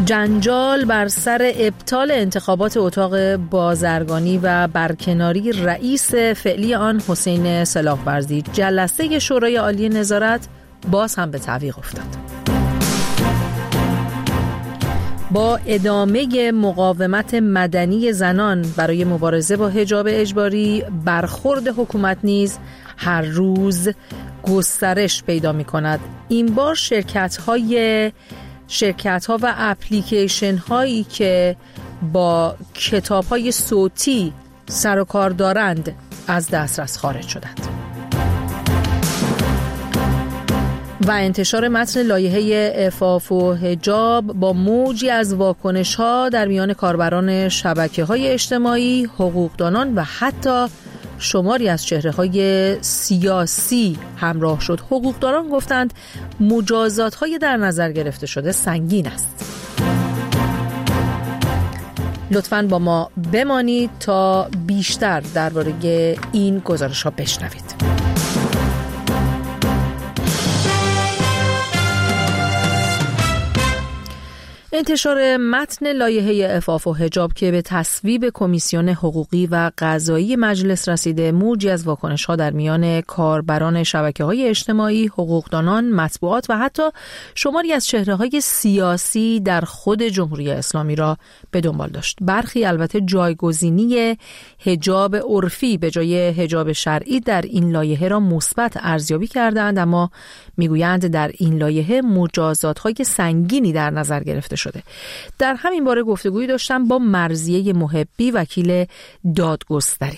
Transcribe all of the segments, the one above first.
جنجال بر سر ابطال انتخابات اتاق بازرگانی و برکناری رئیس فعلی آن حسین سلاح‌ورزی، جلسه شورای عالی نظارت باز هم به تعویق افتاد. با ادامه مقاومت مدنی زنان برای مبارزه با حجاب اجباری، برخورد حکومت نیز هر روز گسترش پیدا می کند. این بار شرکت ها و اپلیکیشن هایی که با کتاب های صوتی سر و کار دارند از دسترس خارج شدند. و انتشار متن لایحه عفاف و حجاب با موجی از واکنش‌ها در میان کاربران شبکه‌های اجتماعی، حقوقدانان و حتی شماری از چهره‌های سیاسی همراه شد. حقوقدانان گفتند مجازات‌های در نظر گرفته شده سنگین است. لطفاً با ما بمانید تا بیشتر درباره این گزارش‌ها بشنوید. انتشار متن لایحه عفاف و حجاب که به تصویب کمیسیون حقوقی و قضایی مجلس رسیده، موجی از واکنش‌ها در میان کاربران شبکه‌های اجتماعی، حقوقدانان، مطبوعات و حتی شماری از چهره‌های سیاسی در خود جمهوری اسلامی را به دنبال داشت. برخی البته جایگزینی حجاب عرفی به جای حجاب شرعی در این لایحه را مثبت ارزیابی کردند، اما میگویند در این لایحه مجازات‌های سنگینی در نظر گرفته شده. در همین باره گفتگویی داشتم با مرضیه محبی، وکیل دادگستری.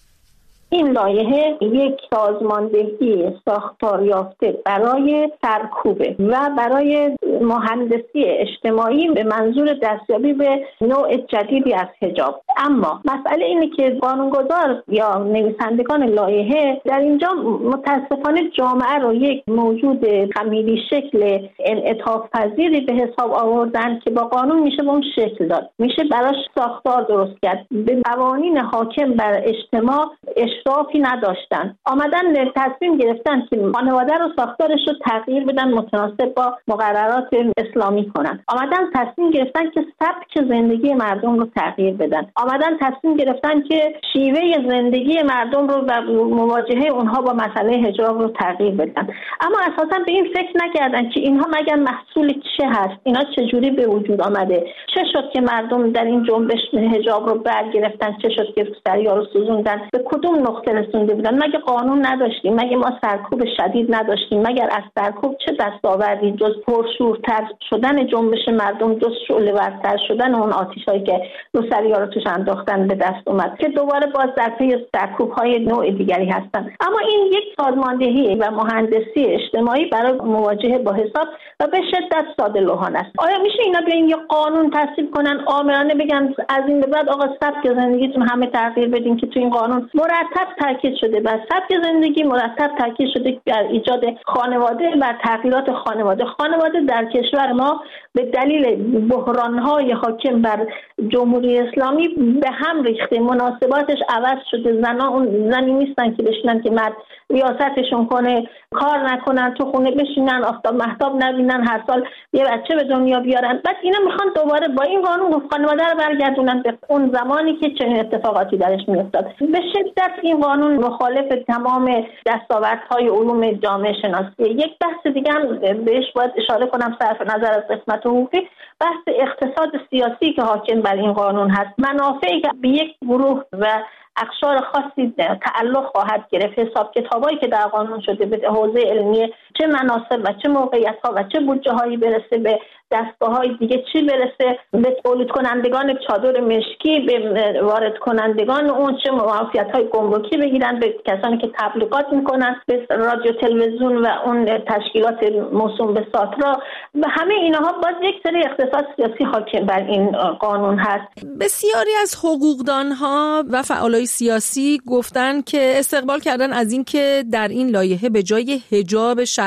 این لایحه یک سازماندهی ساختار یافته برای سرکوبه و برای مهندسی اجتماعی به منظور دستیابی به نوع جدیدی از حجاب. اما مسئله اینه که قانونگذار یا نویسندگان لایحه در اینجا متاسفانه جامعه رو یک موجود خمیری شکل انعطاف پذیری به حساب آوردن که با قانون میشه به اون شکل داد، میشه براش ساختار درست کرد. به قوانین حاکم بر اجتماع اشرافی نداشتن، آمدن تصمیم گرفتن که خانواده رو ساختارش رو تغییر بدن، متناسب با مقررات اسلامی کنن. آمدن تصمیم گرفتن که سبک زندگی مردم رو تغییر بدن. آمدن تصمیم گرفتن که شیوه زندگی مردم رو و مواجهه اونها با مسئله حجاب رو تغییر بدن. اما اساسا به این فکر نکردن که اینها مگر محصول چه هست، اینا چجوری به وجود آمده، چه شد که مردم در این جنبش حجاب رو برگرفتن، چه شد که دریا رو سوزوندن، به کدوم نقطه رسونده بودن. مگه قانون نداشتیم؟ مگه ما سرکوب شدید نداشتیم؟ مگر از سرکوب چه دستاوردی جز پرشورتر شدن جنبش مردم، جز شعله‌ورتر شدن اون آتش‌هایی که روسری‌ها رو توش انداختن به دست اومد که دوباره باز در پی سرکوب‌های نوع دیگری هستن. اما این یک سازماندهی و مهندسی اجتماعی برای مواجهه با حساب و به شدت ساده لوحانه است. آیا میشه اینا بیان یه قانون تصویب کنن، آمرانه بگن از این به بعد آقا سبک زندگیتون همه تغییر بدین که تو این قانون مرتب تاکید شده بر سبک زندگی، مرتب تاکید شده در ایجاد خانواده و تغییرات خانواده در کشور ما به دلیل بحران‌های حاکم بر جمهوری اسلامی به هم ریخته، مناسباتش عوض شده. زنان اون زنی نیستن که بشینن که مرد ریاستشون کنه، کار نکنن، تو خونه بشینن، آفتاب مهتاب نبینن، هر سال یه بچه به دنیا بیارن. بعد اینا میخوان دوباره با این قانون خانواده رو برگردونن به اون زمانی که چنین اتفاقاتی درش میافتاد. به شدت این قانون مخالف تمام دستاوردهای علوم جامعه شناسی. یک بحث دیگه هم بهش باید اشاره کنم صرف نظر از قسمت حقوقی، بحث اقتصاد سیاسی که حاکم بر این قانون هست. منافعی که به یک گروه و اقشار خاصی تعلق خواهد گرفت، حساب کتابایی که در قانون شده به حوزه علمی چه مناسب و چه موقعیت‌ها و چه بودجه‌هایی برسه، به دستگاه‌های دیگه چی برسه، به تولید کنندگان چادر مشکی، به وارد کنندگان اون چه معافیت‌های گمرکی بگیرن، به کسانی که تبلیغات میکنن، به رادیو تلویزیون و اون تشکیلات موسوم به ساترا، و همه اینها باز یک سری اقتصاد سیاسی حاکم بر این قانون هست. بسیاری از حقوقدانها و فعالای سیاسی گفتن که استقبال کردن از این که در این لایحه به جای حجاب شرعی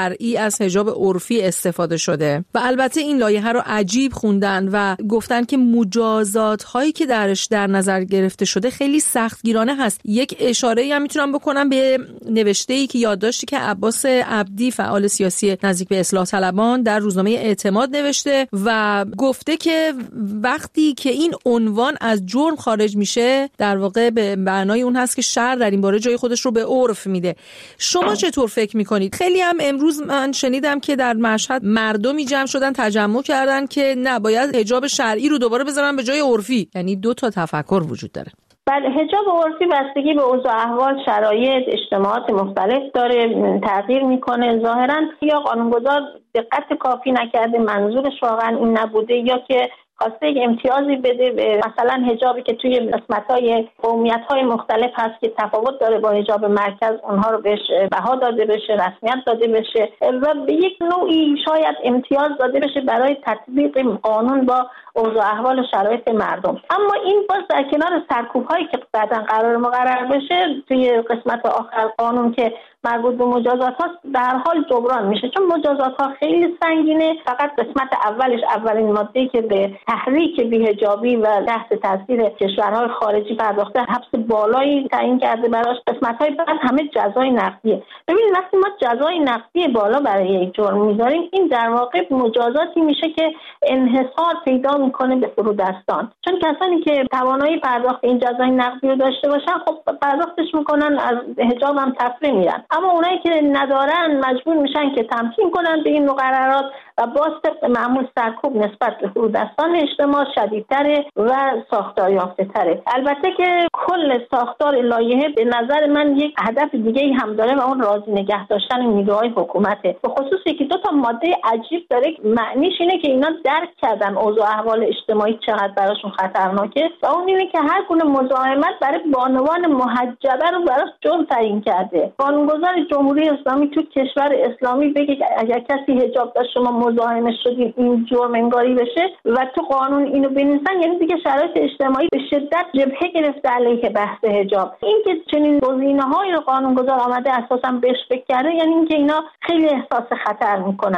شرعی از حجاب عرفی استفاده شده و البته این لایحه رو عجیب خوندن و گفتن که مجازات هایی که درش در نظر گرفته شده خیلی سختگیرانه هست. یک اشاره‌ای هم میتونم بکنم به نوشته‌ای که یادداشتی که عباس عبدی فعال سیاسی نزدیک به اصلاح طلبان در روزنامه اعتماد نوشته و گفته که وقتی که این عنوان از جرم خارج میشه در واقع به معنای اون هست که شرع در این باره جای خودش رو به عرف میده. شما چطور فکر میکنید؟ خیلی هم امروز من شنیدم که در مشهد مردمی جمع شدن تجمع کردن که نه باید حجاب شرعی رو دوباره بذارن به جای عرفی. یعنی دو تا تفکر وجود داره. بله، حجاب عرفی بستگی به اوضاع احوال، شرایط، اجتماعات مختلف داره تغییر میکنه. ظاهرا یا قانونگذار دقت کافی نکرده، منظورش واقعا این نبوده، یا که خواسته یک امتیازی بده به مثلا حجابی که توی قسمت‌های قومیت‌های مختلف هست که تفاوت داره با حجاب مرکز، اونها رو بهش بها داده بشه، رسمیت داده بشه و به یک نوعی شاید امتیاز داده بشه برای تطبیق قانون با اوضاع احوال و شرایط مردم. اما این باز در کنار سرکوب‌هایی که بعداً قرار مقرر بشه توی قسمت آخر قانون که مربوط به مجازات هاست در حال جبران میشه، چون مجازات ها خیلی سنگینه. فقط قسمت اولش، اولین ماده‌ای که به تحریک بی‌حجابی و تحت تاثیر کشورهای خارجی پرداخته، حبس بالایی تعیین کرده براش. قسمت‌های بعد همه جزای نقدیه. ببینید وقتی ما جزای نقدی بالا برای یک جرم میذاریم، این در واقع مجازاتی میشه که انحصار پیدا میکنه به فرودستان، چون کسانی که توانایی پرداخت این جزای نقدی رو داشته باشن خب پرداختش میکنن، از حجاب هم تفریح میرن. اما اونایی که ندارن مجبور میشن که تمکین کنن به این مقررات و باز طبق معمول سرکوب نسبت به فرودستان اجتماع شدیدتره و ساختار یافته تره. البته که کل ساختار لایحه به نظر من یک هدف دیگه ای هم داره و اون راضی نگه داشتن نیروهای حکومته. به خصوص که دو تا ماده عجیب داره، معنیش اینه که اینا درک کردن اوضاع احوال اجتماعی چقدر براشون خطرناکه و اون اینه که هر گونه مزاحمت برای بانوان محجبه رو براش جرم تعیین کرده. قانونگذار جمهوری اسلامی تو کشور اسلامی بگه که اگر کسی حجاب داشت شما مزاحم شدید این جرم انگاری بشه و تو قانون اینو بنویسن، یعنی دیگه شرایط اجتماعی به شدت جبهه گرفته علیه بحث حجاب. این که چنین گزینه‌هایی رو قانونگذار آمده اساساً بهش فکر کرده، یعنی اینکه اینا خیلی احساس خطر میکنن.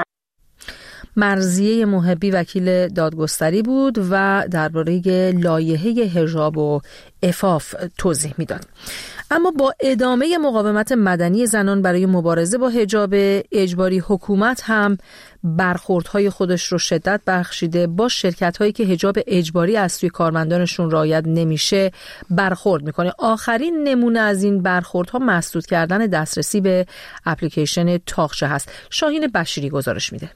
مرضیه محبی وکیل دادگستری بود و درباره لایحه حجاب و عفاف توضیح میداد. اما با ادامه مقاومت مدنی زنان برای مبارزه با حجاب اجباری، حکومت هم برخوردهای خودش رو شدت بخشیده. با شرکت‌هایی که حجاب اجباری از سوی کارمندانشون رعایت نمیشه برخورد میکنه. آخرین نمونه از این برخوردها مسدود کردن دسترسی به اپلیکیشن طاقچه هست. شاهین بشیری گزارش میده.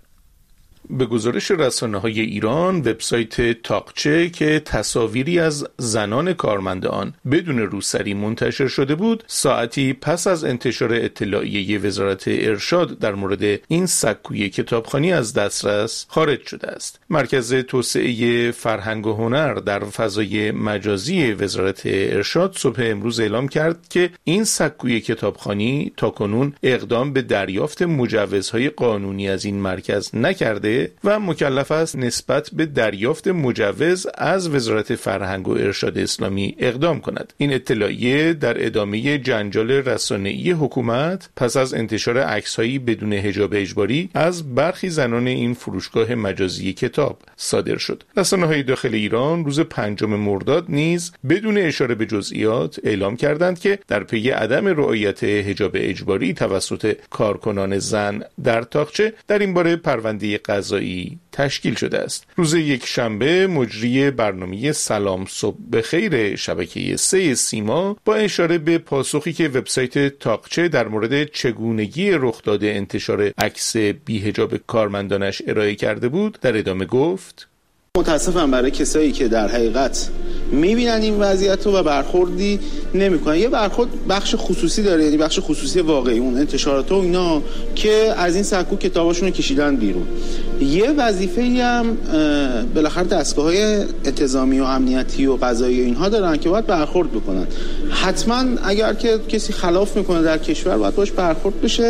به گزارش رسانه‌های ایران، وبسایت طاقچه که تصاویری از زنان کارمند آن بدون روسری منتشر شده بود، ساعتی پس از انتشار اطلاعیه وزارت ارشاد در مورد این سکوی کتابخوانی از دسترس خارج شده است. مرکز توسعه فرهنگ و هنر در فضای مجازی وزارت ارشاد صبح امروز اعلام کرد که این سکوی کتابخوانی تاکنون اقدام به دریافت مجوزهای قانونی از این مرکز نکرده و مکلف است نسبت به دریافت مجوز از وزارت فرهنگ و ارشاد اسلامی اقدام کند. این اطلاعیه در ادامه جنجال رسانه‌ای حکومت پس از انتشار عکس‌هایی بدون حجاب اجباری از برخی زنان این فروشگاه مجازی کتاب صادر شد. رسانه‌های داخل ایران روز 5 مرداد نیز بدون اشاره به جزئیات اعلام کردند که در پی عدم رعایت حجاب اجباری توسط کارکنان زن در طاقچه در این باره پرونده قضایی تشکیل شده است. روز یکشنبه مجری برنامه سلام صبح بخیر شبکه 3 سیما با اشاره به پاسخی که وبسایت طاقچه در مورد چگونگی رخ داده انتشار عکس بی‌حجاب کارمندانش ارائه کرده بود، در ادامه گفت: متاسفم برای کسایی که در حقیقت میبینن این وضعیت رو و برخوردی نمیکنن. یه برخورد بخش خصوصی داره، یعنی بخش خصوصی واقعی، اون انتشارات و اینا که از این سکو کتاباشون رو کشیدن بیرون. یه وظیفه‌ای هم بالاخره دستگاه‌های انتظامی و امنیتی و قضایی اینها دارن که باید برخورد بکنن. حتما اگر که کسی خلاف میکنه در کشور باید باش برخورد بشه.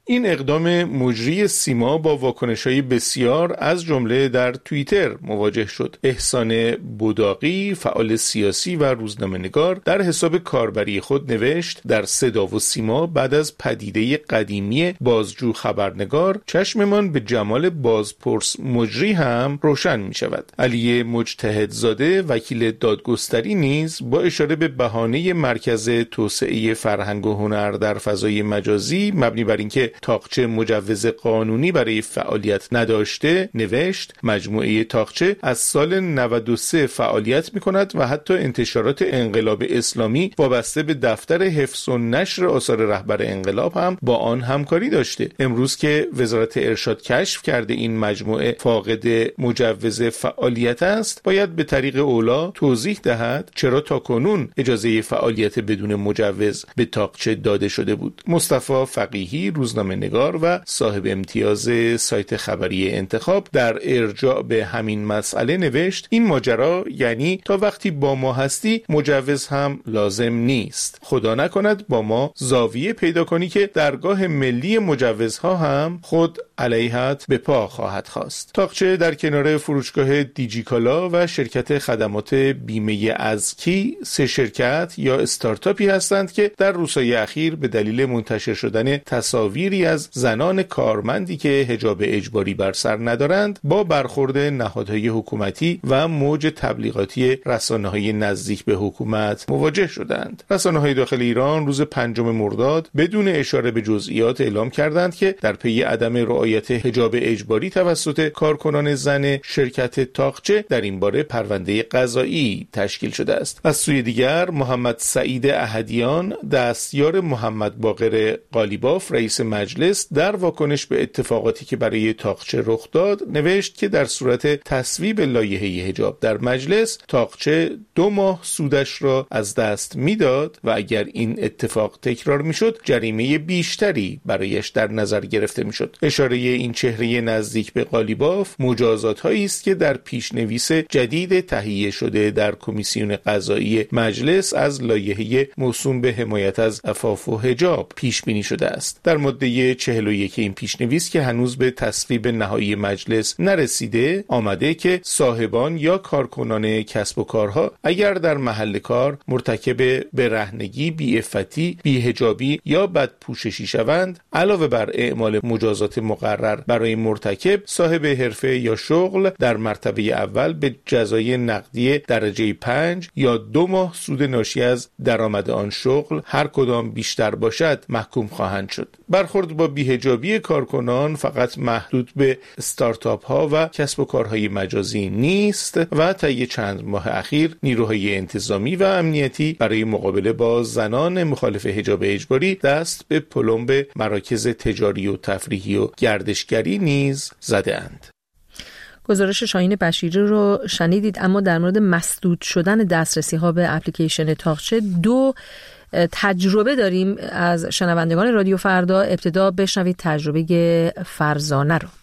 این اقدام مجری سیما با واکنش‌های بسیار از جمله در توییتر مواجه شد. احسان بوداقی، فعال سیاسی و روزنامه‌نگار، در حساب کاربری خود نوشت: در صدا و سیما بعد از پدیده قدیمی بازجو خبرنگار، چشممان به جمال بازپرس مجری هم روشن می شود. علی مجتهدزاده، وکیل دادگستری، نیز با اشاره به بهانه مرکز توسعه فرهنگ و هنر در فضای مجازی مبنی بر اینکه طاقچه مجوز قانونی برای فعالیت نداشته، نوشت: مجموعه طاقچه از سال 93 فعالیت می‌کند و حتی انتشارات انقلاب اسلامی وابسته به دفتر حفظ و نشر آثار رهبر انقلاب هم با آن همکاری داشته. امروز که وزارت ارشاد کشف کرده این مجموعه فاقد مجوز فعالیت است، باید به طریق اولا توضیح دهد چرا تاکنون اجازه فعالیت بدون مجوز به طاقچه داده شده بود. مصطفی فقیهی، روزنامه‌نگار و صاحب امتیاز سایت خبری انتخاب، در ارجاع به همین مسئله نوشت: این ماجرا یعنی تا وقتی با ما هستی مجوز هم لازم نیست. خدا نکند با ما زاویه پیدا کنی که درگاه ملی مجوزها هم خود علیهت به پا خواهد خواست. طاقچه در کنار فروشگاه دیجیکالا و شرکت خدمات بیمه ازکی، 3 شرکت یا استارتاپی هستند که در روزهای اخیر به دلیل منتشر شدن تصاویری از زنان کارمندی که حجاب اجباری بر سر ندارند با برخورد نهادهای حکومتی و موج تبلیغاتی رسانه‌های نزدیک به حکومت مواجه شدند. رسانه‌های داخل ایران روز 5 مرداد بدون اشاره به جزئیات اعلام کردند که در پی عدم رعایت حجاب اجباری توسط کارکنان زن شرکت طاقچه در این باره پرونده قضایی تشکیل شده است. از سوی دیگر محمد سعید احدیان، دستیار محمد باقر قالیباف رئیس مجلس، در واکنش به اتفاقاتی که برای طاقچه رخ داد نوشت که در صورت تصویب لایحه حجاب در مجلس، طاقچه 2 ماه سودش را از دست میداد و اگر این اتفاق تکرار میشد جریمه بیشتری برایش در نظر گرفته میشد. اشاره این چهره نزدیک به قالیباف مجازات هایی است که در پیشنویس جدید تهیه شده در کمیسیون قضایی مجلس از لایحه موسوم به حمایت از عفاف و حجاب پیش بینی شده است. در ماده 41 این پیشنویس که هنوز به تصویب نهایی مجلس نرسیده آمده که صاحبان یا کارکنان کسب و کارها اگر در محل کار مرتکب برهنگی، بی‌عفتی، بی‌حجابی یا بدپوششی شوند، علاوه بر اعمال مجازات مقرر برای مرتکب، صاحب حرفه یا شغل در مرتبه اول به جزای نقدی درجه 5 یا 2 ماه سود ناشی از درآمد آن شغل، هر کدام بیشتر باشد، محکوم خواهند شد. برخورد با بی‌حجابی کارکنان فقط محدود به استارتاپ ها و کسب و کارهای مجازی نیست و طی چند ماه اخیر نیروهای انتظامی و امنیتی برای مقابله با زنان مخالف حجاب اجباری دست به پلمب مراکز تجاری و تفریحی و گردشگری نیز زده‌اند. گزارش شاهین بشیری رو شنیدید. اما در مورد مسدود شدن دسترسی ها به اپلیکیشن طاقچه 2 تجربه داریم از شنوندگان رادیو فردا. ابتدا بشنوید تجربه فرزانه رو.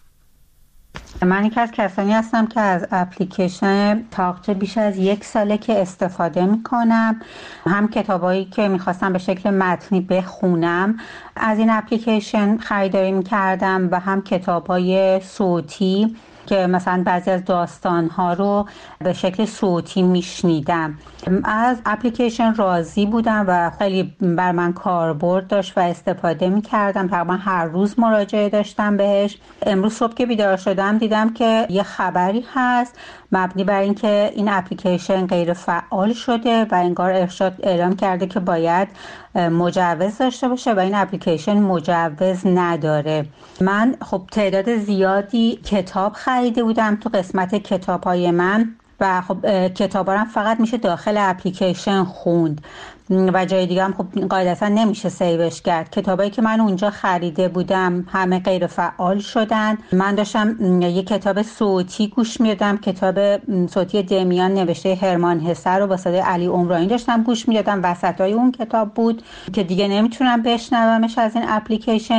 من یکی از کسانی هستم که از اپلیکیشن طاقچه بیش از 1 ساله که استفاده میکنم. هم کتابایی که میخواستم به شکل متنی بخونم از این اپلیکیشن خریداری میکردم و هم کتابای صوتی که مثلا بعضی از داستانها رو به شکل صوتی میشنیدم. از اپلیکیشن راضی بودم و خیلی بر من کاربرد داشت و استفاده میکردم. تقریبا هر روز مراجعه داشتم بهش. امروز صبح که بیدار شدم دیدم که یه خبری هست مبنی بر اینکه این اپلیکیشن غیر فعال شده و انگار ارشاد اعلام کرده که باید مجوز داشته باشه و این اپلیکیشن مجوز نداره. من خب تعداد زیادی کتاب خریده بودم تو قسمت کتاب‌های من و خب کتابا رو فقط میشه داخل اپلیکیشن خوند و جای دیگه هم خب قاعدتا نمیشه سیوش کرد. کتابایی که من اونجا خریده بودم همه غیر فعال شدن. من داشتم یه کتاب صوتی گوش میدادم، کتاب صوتی دمیان نوشته هرمان هسه رو با صدای علی عمرانی داشتم گوش میدادم. وسطای اون کتاب بود که دیگه نمیتونم بشنومش از این اپلیکیشن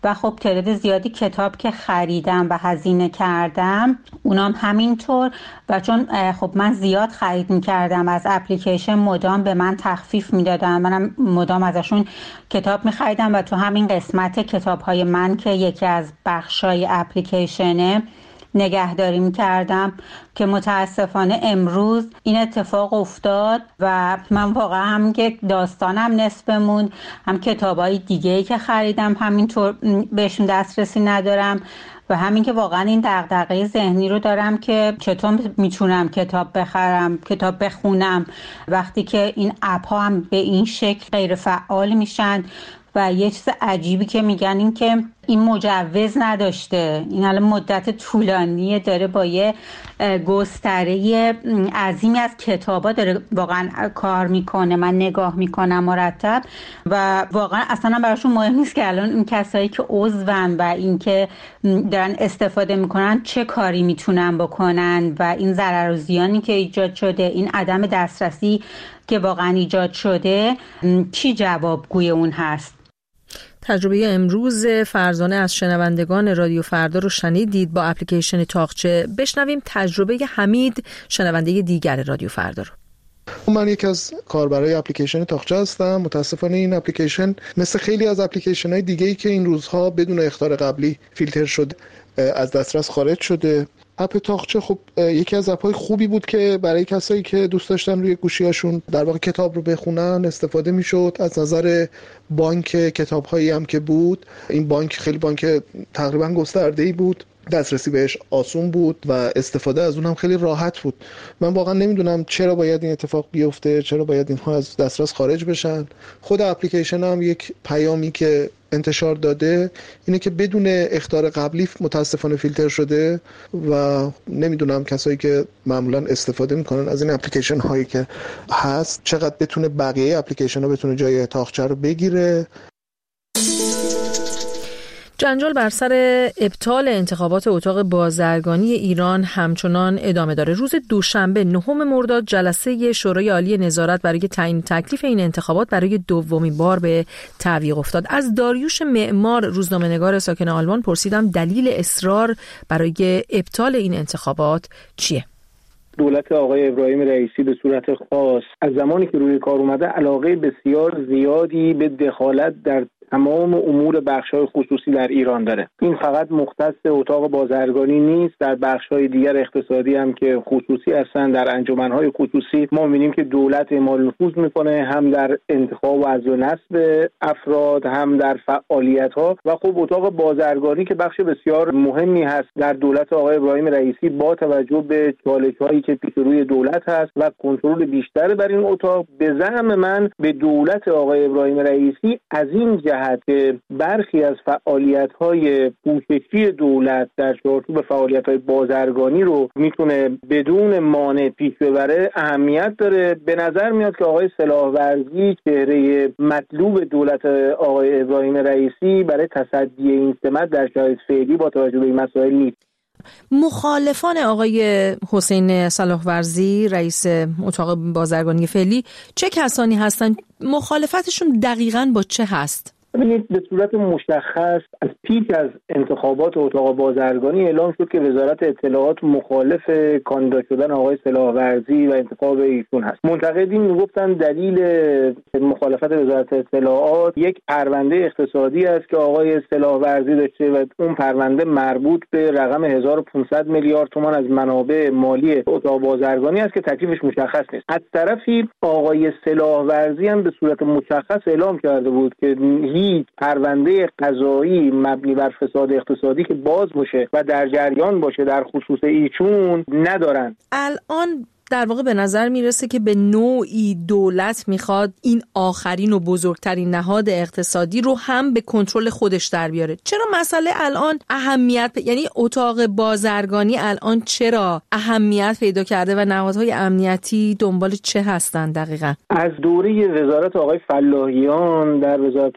و خب تعداد زیادی کتاب که خریدم و هزینه کردم اونام همینطور. و چون خب من زیاد خرید میکردم از اپلیکیشن مدام به من تخفیف میدادم، منم مدام ازشون کتاب میخریدم و تو همین قسمت کتاب‌های من که یکی از بخشای اپلیکیشنه نگهداری میکردم که متاسفانه امروز این اتفاق افتاد و من واقعا هم که داستانم نصف موند، هم کتابای دیگه‌ای که خریدم همینطور بهشون دسترسی ندارم و همین که واقعا این دغدغه ذهنی رو دارم که چطور میتونم کتاب بخرم، کتاب بخونم وقتی که این اپ ها هم به این شکل غیر فعال میشن. و یه چیز عجیبی که میگن این که این مجوز نداشته، این الان مدت طولانیه داره با یه گستره عظیمی از کتابا داره واقعا کار میکنه. من نگاه میکنم مرتب و واقعا اصلا براشون مهم نیست که الان این کسایی که عضون و این که دارن استفاده میکنن چه کاری میتونن بکنن و این ضرر و زیانی که ایجاد شده، این عدم دسترسی که واقعا ایجاد شده چی جوابگوی اون هست. تجربه امروز فرزانه از شنوندگان رادیو فردا رو شنیدید با اپلیکیشن طاقچه. بشنویم تجربه حمید، شنونده دیگر رادیو فردا رو. من یکی از کاربرای اپلیکیشن طاقچه هستم. متاسفانه این اپلیکیشن مثل خیلی از اپلیکیشن‌های دیگه‌ای که این روزها بدون اخطار قبلی فیلتر شده از دسترس خارج شده. اپ طاقچه خب یکی از اپ‌های خوبی بود که برای کسایی که دوست داشتن روی گوشی‌هاشون در واقع کتاب رو بخونن استفاده می‌شد. از نظر بانک کتاب‌هایی هم که بود، این بانک خیلی بانک تقریبا گسترده‌ای بود، دسترسی بهش آسون بود و استفاده از اون هم خیلی راحت بود. من واقعا نمیدونم چرا باید این اتفاق بیفته، چرا باید اینها از دسترس خارج بشن. خود اپلیکیشن هم یک پیامی که انتشار داده اینه که بدون اخطار قبلی متاسفانه فیلتر شده و نمیدونم کسایی که معمولا استفاده میکنن از این اپلیکیشن هایی که هست چقدر بتونه بقیه اپلیکیشن ها بتونه جای طاقچه رو بگیره. جنجال بر سر ابطال انتخابات اتاق بازرگانی ایران همچنان ادامه داره. روز دوشنبه 9 مرداد جلسه شورای عالی نظارت برای تعیین تکلیف این انتخابات برای دومین بار به تعویق افتاد. از داریوش معمار، روزنامه‌نگار ساکن آلمان، پرسیدم دلیل اصرار برای ابطال این انتخابات چیه؟ دولت آقای ابراهیم رئیسی به صورت خاص از زمانی که روی کار اومده علاقه بسیار زیادی به دخالت در تمام امور بخش‌های خصوصی در ایران داره. این فقط مختص اتاق بازرگانی نیست، در بخش‌های دیگر اقتصادی هم که خصوصی هستن، در انجمن‌های خصوصی ما می‌بینیم که دولت اعمال نفوذ می‌کنه، هم در انتخاب و عزل و نصب افراد، هم در فعالیت‌ها. و خب اتاق بازرگانی که بخش بسیار مهمی هست در دولت آقای ابراهیم رئیسی، با توجه به چالش‌هایی که پیش روی دولت هست و کنترل بیشتر بر این اتاق، به زعم من به دولت آقای ابراهیم رئیسی از این که برخی از فعالیت‌های پوششی دولت در چارچوب فعالیت‌های بازرگانی رو میتونه بدون مانع پیش ببره اهمیت داره. به نظر میاد که آقای سلاح‌ورزی چهره مطلوب دولت آقای ابراهیم رئیسی برای تصدی این سمت در شرایط فعلی با توجه به این مسائل نیست. مخالفان آقای حسین سلاح‌ورزی رئیس اتاق بازرگانی فعلی چه کسانی هستند؟ مخالفتشون دقیقاً با چه هست؟ ببینید، به صورت مشخص از پیش از انتخابات اتاق بازرگانی اعلام شد که وزارت اطلاعات مخالف کاندیدا شدن آقای سلاح‌ورزی و انتخاب ایشون هست. منتقدین میگفتن دلیل مخالفت وزارت اطلاعات یک پرونده اقتصادی است که آقای سلاح‌ورزی داشته و اون پرونده مربوط به رقم 1500 میلیارد تومان از منابع مالی اتاق بازرگانی است که تکلیفش مشخص نیست. از طرفی آقای سلاح‌ورزی هم به صورت مشخص اعلام کرده بود که هیچ پرونده قضایی مبنی بر فساد اقتصادی که باز باشه و در جریان باشه در خصوص ایشون ندارن. الان در واقع به نظر میرسه که به نوعی دولت میخواد این آخرین و بزرگترین نهاد اقتصادی رو هم به کنترل خودش در بیاره. چرا مسئله الان اهمیت، یعنی اتاق بازرگانی الان چرا اهمیت پیدا کرده و نهادهای امنیتی دنبال چه هستن دقیقاً؟ از دوره وزارت آقای فلاحیان در وزارت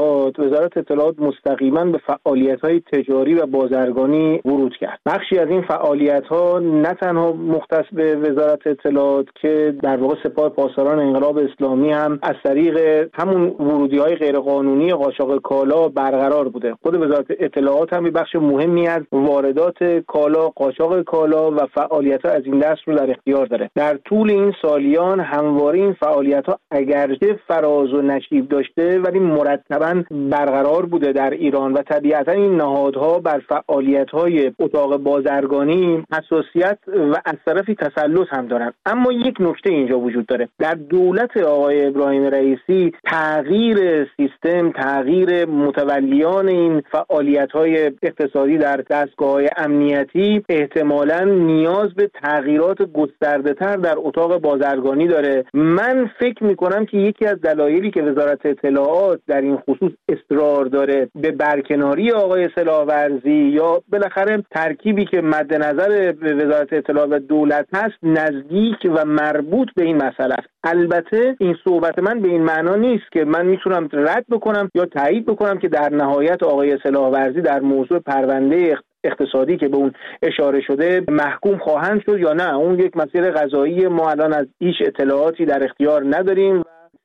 اطلاعات مستقیما به فعالیت‌های تجاری و بازرگانی ورود کرد. بخشی از این فعالیت‌ها نه تنها مختص به وزارت وزارت اطلاعات که در واقع سپاه پاسداران انقلاب اسلامی هم از طریق همون ورودی‌های غیرقانونی قاچاق کالا برقرار بوده. خود وزارت اطلاعات هم بخش مهمی از واردات کالا، قاچاق کالا و فعالیت‌ها از این دست رو در اختیار داره. در طول این سالیان همواره این فعالیت‌ها اگرچه فراز و نشیب داشته ولی مرتباً برقرار بوده در ایران و طبیعتاً این نهادها بر فعالیت‌های اتاق بازرگانی حساسیت و از طرفی تسلط هم دارن. اما یک نکته اینجا وجود داره. در دولت آقای ابراهیم رئیسی تغییر سیستم، تغییر متولیان این فعالیت‌های اقتصادی در دستگاه‌های امنیتی احتمالاً نیاز به تغییرات گسترده‌تر در اتاق بازرگانی داره. من فکر می‌کنم که یکی از دلایلی که وزارت اطلاعات در این خصوص اصرار داره به برکناری آقای سلاح‌ورزی یا بالاخره ترکیبی که مد نظر وزارت اطلاعات و دولت هست نزدیک و مربوط به این مسئله است. البته این صحبت من به این معنا نیست که من میتونم رد بکنم یا تایید بکنم که در نهایت آقای سلاح‌ورزی در موضوع پرونده اقتصادی که به اون اشاره شده محکوم خواهند شد یا نه. اون یک مسئله قضایی، ما الان از هیچ اطلاعاتی در اختیار نداریم.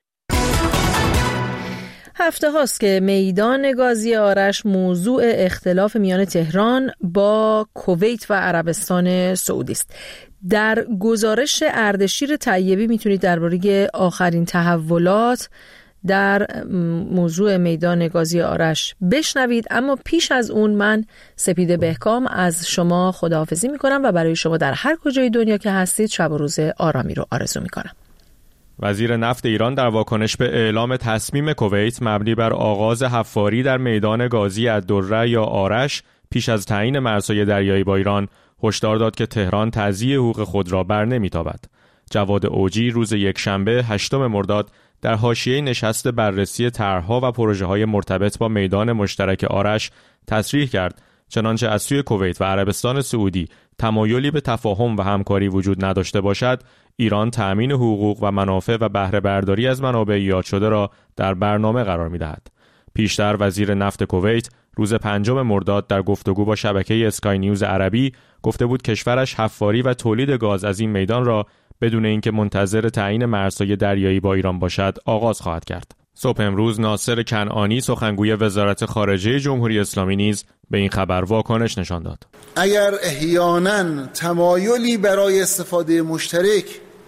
هفته هاست که میدان گازی آرش موضوع اختلاف میان تهران با کویت و عربستان سعودی است. در گزارش اردشیر طیبی میتونید درباره آخرین تحولات در موضوع میدان گازی آرش بشنوید. اما پیش از اون من سپیده بهکام از شما خداحافظی میکنم و برای شما در هر کجای دنیا که هستید شب و روز آرامی رو آرزو میکنم. وزیر نفت ایران در واکنش به اعلام تصمیم کویت مبنی بر آغاز حفاری در میدان گازی الدره یا آرش پیش از تعیین مرزهای دریایی با ایران هشدار داد که تهران تضییع حقوق خود را بر نمی‌تابد. جواد اوجی روز یکشنبه 8 مرداد در حاشیه نشست بررسی طرح‌ها و پروژه‌های مرتبط با میدان مشترک آرش تصریح کرد چنانچه از سوی کویت و عربستان سعودی تمایلی به تفاهم و همکاری وجود نداشته باشد، ایران تأمین حقوق و منافع و بهره برداری از منابع یاد شده را در برنامه قرار می‌دهد. پیشتر وزیر نفت کویت روز 5 مرداد در گفتگو با شبکه اسکای نیوز عربی گفته بود کشورش حفاری و تولید گاز از این میدان را بدون اینکه منتظر تعیین مرزهای دریایی با ایران باشد آغاز خواهد کرد. صبح امروز ناصر کنعانی سخنگوی وزارت خارجه جمهوری اسلامی نیز به این خبر واکنش نشان داد. اگر احیانا تمایلی برای استفاده مشترک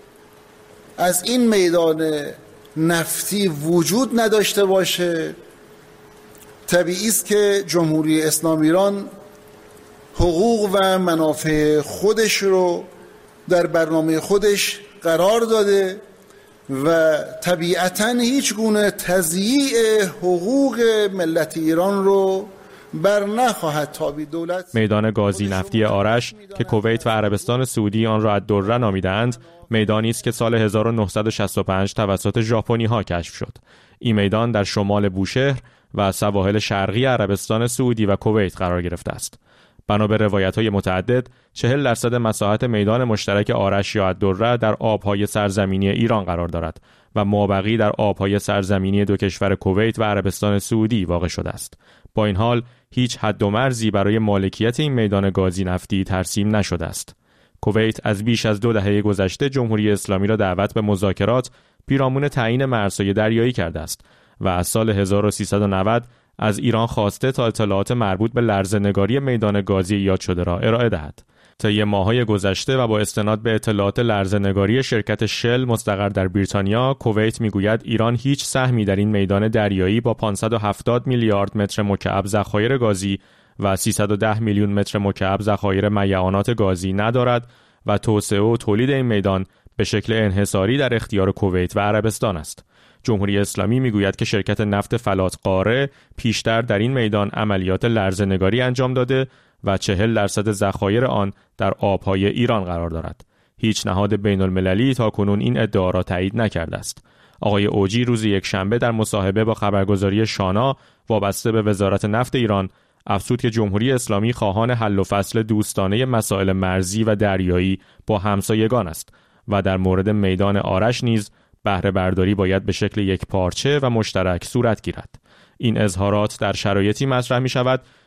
از این میدان نفتی وجود نداشته باشه، طبیعی است که جمهوری اسلامی ایران حقوق و منافع خودش رو در برنامه خودش قرار داده و طبیعتاً هیچ گونه تضییع حقوق ملت ایران رو بر نخواهد تابید. دولت میدان گازی نفتی آرش که کویت و عربستان سعودی آن را الدره نامیدند، میدانی است که سال 1965 توسط ژاپنی‌ها کشف شد. این میدان در شمال بوشهر و سواحل شرقی عربستان سعودی و کویت قرار گرفته است. بنا به روایت‌های متعدد 40% مساحت میدان مشترک آرش یا الدره در آب‌های سرزمینی ایران قرار دارد و مابقی در آب‌های سرزمینی دو کشور کویت و عربستان سعودی واقع شده است. با این حال هیچ حد و مرزی برای مالکیت این میدان گازی نفتی ترسیم نشده است. کویت از بیش از 2 دهه گذشته جمهوری اسلامی را دعوت به مذاکرات پیرامون تعیین مرزهای دریایی کرده است و از سال 1390 از ایران خواسته تا اطلاعات مربوط به لرزه‌نگاری میدان گازی یاد شده را ارائه دهد. طی ماه‌های گذشته و با استناد به اطلاعات لرزه‌نگاری شرکت شل مستقر در بریتانیا، کویت میگوید ایران هیچ سهمی در این میدان دریایی با 570 میلیارد متر مکعب ذخایر گازی و 310 میلیون متر مکعب ذخایر میعانات گازی ندارد و توسعه و تولید این میدان به شکل انحصاری در اختیار کویت و عربستان است. جمهوری اسلامی میگوید که شرکت نفت فلات قاره پیشتر در این میدان عملیات لرزه‌نگاری انجام داده و 40% ذخایر آن در آبهای ایران قرار دارد. هیچ نهاد بین المللی تاکنون این ادعا را تایید نکرده است. آقای اوجی روز یکشنبه در مصاحبه با خبرگزاری شانا وابسته به وزارت نفت ایران افزود که جمهوری اسلامی خواهان حل و فصل دوستانه مسائل مرزی و دریایی با همسایگان است و در مورد میدان آرش نیز بهره برداری باید به شکل یک پارچه و مشترک صورت گیرد. این اظهارات در شرایطی مطرح می شود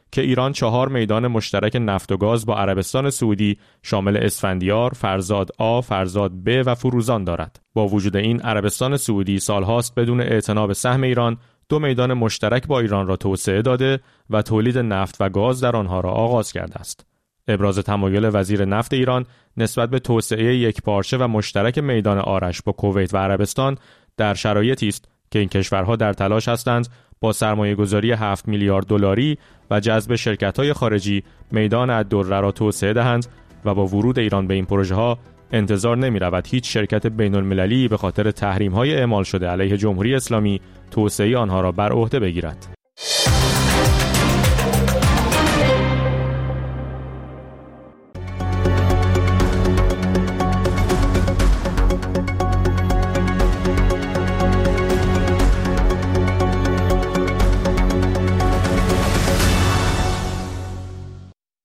که ایران 4 میدان مشترک نفت و گاز با عربستان سعودی شامل اسفندیار، فرزاد آ، فرزاد ب و فروزان دارد. با وجود این عربستان سعودی سالهاست بدون اعتنا به سهم ایران 2 میدان مشترک با ایران را توسعه داده و تولید نفت و گاز در آنها را آغاز کرده است. ابراز تمایل وزیر نفت ایران نسبت به توسعه یکپارچه و مشترک میدان آرش با کویت و عربستان در شرایطی است که این کشورها در تلاش هستند با سرمایه‌گذاری 7 میلیارد دلاری و جذب شرکت‌های خارجی میدان الدره را توسعه دهند و با ورود ایران به این پروژه‌ها انتظار نمی‌رود هیچ شرکت بین‌المللی به خاطر تحریم‌های اعمال شده علیه جمهوری اسلامی توسعه آنها را بر عهده بگیرد.